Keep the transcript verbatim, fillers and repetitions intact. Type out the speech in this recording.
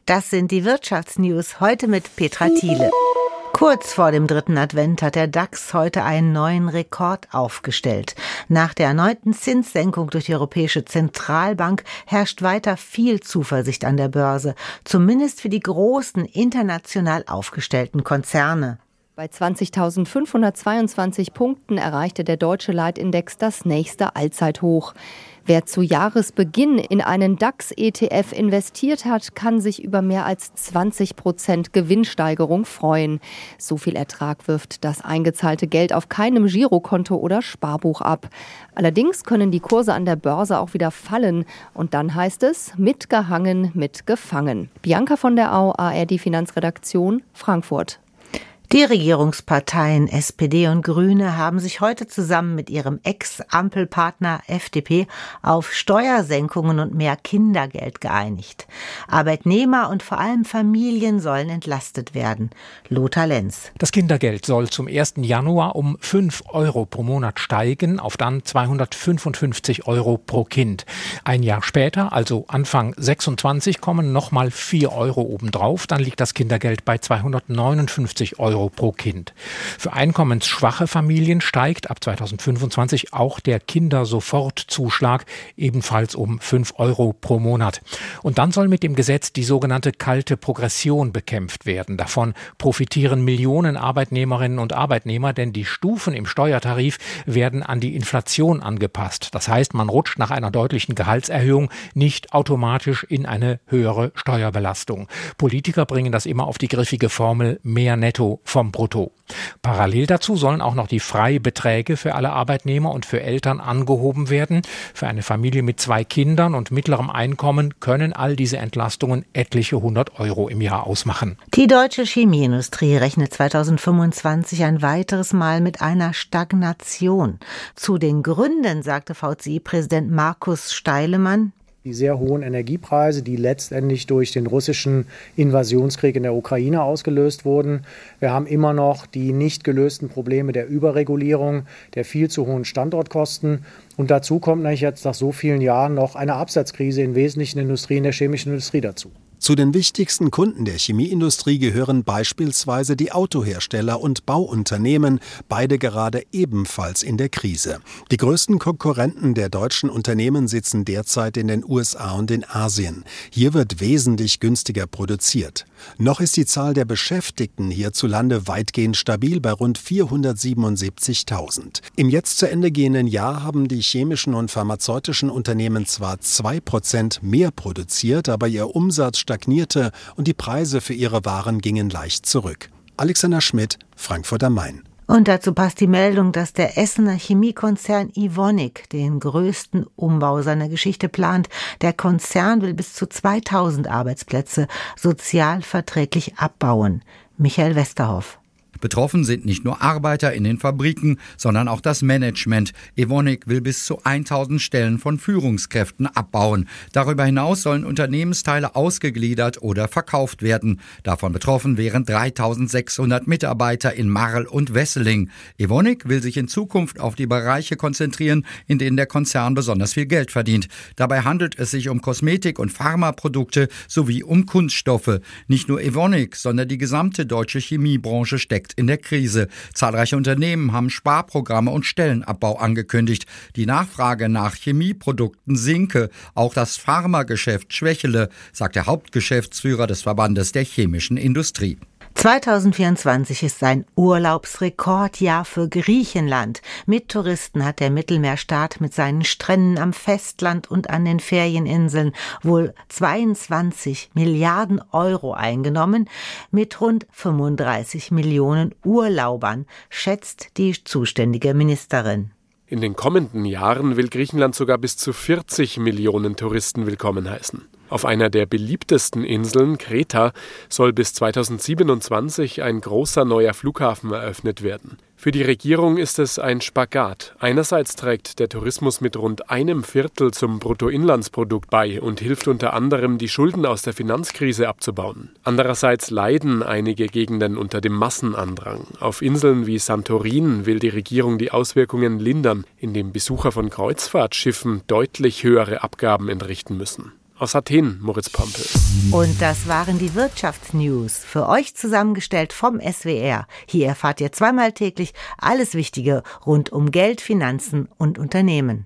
Das sind die Wirtschaftsnews, heute mit Petra Thiele. Kurz vor dem dritten Advent hat der DAX heute einen neuen Rekord aufgestellt. Nach der erneuten Zinssenkung durch die Europäische Zentralbank herrscht weiter viel Zuversicht an der Börse, zumindest für die großen international aufgestellten Konzerne. Bei zwanzigtausendfünfhundertzweiundzwanzig Punkten erreichte der deutsche Leitindex das nächste Allzeithoch. Wer zu Jahresbeginn in einen DAX-E T F investiert hat, kann sich über mehr als zwanzig Prozent Gewinnsteigerung freuen. So viel Ertrag wirft das eingezahlte Geld auf keinem Girokonto oder Sparbuch ab. Allerdings können die Kurse an der Börse auch wieder fallen. Und dann heißt es, mitgehangen, mitgefangen. Bianca von der Au, A R D Finanzredaktion, Frankfurt. Die Regierungsparteien S P D und Grüne haben sich heute zusammen mit ihrem Ex-Ampelpartner F D P auf Steuersenkungen und mehr Kindergeld geeinigt. Arbeitnehmer und vor allem Familien sollen entlastet werden. Lothar Lenz. Das Kindergeld soll zum ersten Januar um fünf Euro pro Monat steigen, auf dann zweihundertfünfundfünfzig Euro pro Kind. Ein Jahr später, also Anfang sechsundzwanzig, kommen nochmal vier Euro obendrauf. Dann liegt das Kindergeld bei zweihundertneunundfünfzig Euro pro Kind. Für einkommensschwache Familien steigt ab zweitausendfünfundzwanzig auch der Kindersofortzuschlag ebenfalls um fünf Euro pro Monat. Und dann soll mit dem Gesetz die sogenannte kalte Progression bekämpft werden. Davon profitieren Millionen Arbeitnehmerinnen und Arbeitnehmer, denn die Stufen im Steuertarif werden an die Inflation angepasst. Das heißt, man rutscht nach einer deutlichen Gehaltserhöhung nicht automatisch in eine höhere Steuerbelastung. Politiker bringen das immer auf die griffige Formel mehr Netto vom Brutto. Parallel dazu sollen auch noch die Freibeträge für alle Arbeitnehmer und für Eltern angehoben werden. Für eine Familie mit zwei Kindern und mittlerem Einkommen können all diese Entlastungen etliche hundert Euro im Jahr ausmachen. Die deutsche Chemieindustrie rechnet zweitausendfünfundzwanzig ein weiteres Mal mit einer Stagnation. Zu den Gründen sagte V C I-Präsident Markus Steilemann: Die sehr hohen Energiepreise, die letztendlich durch den russischen Invasionskrieg in der Ukraine ausgelöst wurden. Wir haben immer noch die nicht gelösten Probleme der Überregulierung, der viel zu hohen Standortkosten. Und dazu kommt natürlich jetzt nach so vielen Jahren noch eine Absatzkrise in wesentlichen Industrien der chemischen Industrie dazu. Zu den wichtigsten Kunden der Chemieindustrie gehören beispielsweise die Autohersteller und Bauunternehmen, beide gerade ebenfalls in der Krise. Die größten Konkurrenten der deutschen Unternehmen sitzen derzeit in den U S A und in Asien. Hier wird wesentlich günstiger produziert. Noch ist die Zahl der Beschäftigten hierzulande weitgehend stabil bei rund vierhundertsiebenundsiebzigtausend. Im jetzt zu Ende gehenden Jahr haben die chemischen und pharmazeutischen Unternehmen zwar zwei Prozent mehr produziert, aber ihr Umsatz stagnierte und die Preise für ihre Waren gingen leicht zurück. Alexander Schmidt, Frankfurt am Main. Und dazu passt die Meldung, dass der Essener Chemiekonzern Evonik den größten Umbau seiner Geschichte plant. Der Konzern will bis zu zweitausend Arbeitsplätze sozialverträglich abbauen. Michael Westerhoff. Betroffen sind nicht nur Arbeiter in den Fabriken, sondern auch das Management. Evonik will bis zu tausend Stellen von Führungskräften abbauen. Darüber hinaus sollen Unternehmensteile ausgegliedert oder verkauft werden. Davon betroffen wären dreitausendsechshundert Mitarbeiter in Marl und Wesseling. Evonik will sich in Zukunft auf die Bereiche konzentrieren, in denen der Konzern besonders viel Geld verdient. Dabei handelt es sich um Kosmetik- und Pharmaprodukte sowie um Kunststoffe. Nicht nur Evonik, sondern die gesamte deutsche Chemiebranche steckt in der Krise. Zahlreiche Unternehmen haben Sparprogramme und Stellenabbau angekündigt. Die Nachfrage nach Chemieprodukten sinke. Auch das Pharmageschäft schwächele, sagt der Hauptgeschäftsführer des Verbandes der chemischen Industrie. zweitausendvierundzwanzig ist ein Urlaubsrekordjahr für Griechenland. Mit Touristen hat der Mittelmeerstaat mit seinen Stränden am Festland und an den Ferieninseln wohl zweiundzwanzig Milliarden Euro eingenommen. Mit rund fünfunddreißig Millionen Urlaubern, schätzt die zuständige Ministerin. In den kommenden Jahren will Griechenland sogar bis zu vierzig Millionen Touristen willkommen heißen. Auf einer der beliebtesten Inseln, Kreta, soll bis zweitausendsiebenundzwanzig ein großer neuer Flughafen eröffnet werden. Für die Regierung ist es ein Spagat. Einerseits trägt der Tourismus mit rund einem Viertel zum Bruttoinlandsprodukt bei und hilft unter anderem, die Schulden aus der Finanzkrise abzubauen. Andererseits leiden einige Gegenden unter dem Massenandrang. Auf Inseln wie Santorin will die Regierung die Auswirkungen lindern, indem Besucher von Kreuzfahrtschiffen deutlich höhere Abgaben entrichten müssen. Aus Athen, Moritz Pompel. Und das waren die Wirtschaftsnews, für euch zusammengestellt vom S W R. Hier erfahrt ihr zweimal täglich alles Wichtige rund um Geld, Finanzen und Unternehmen.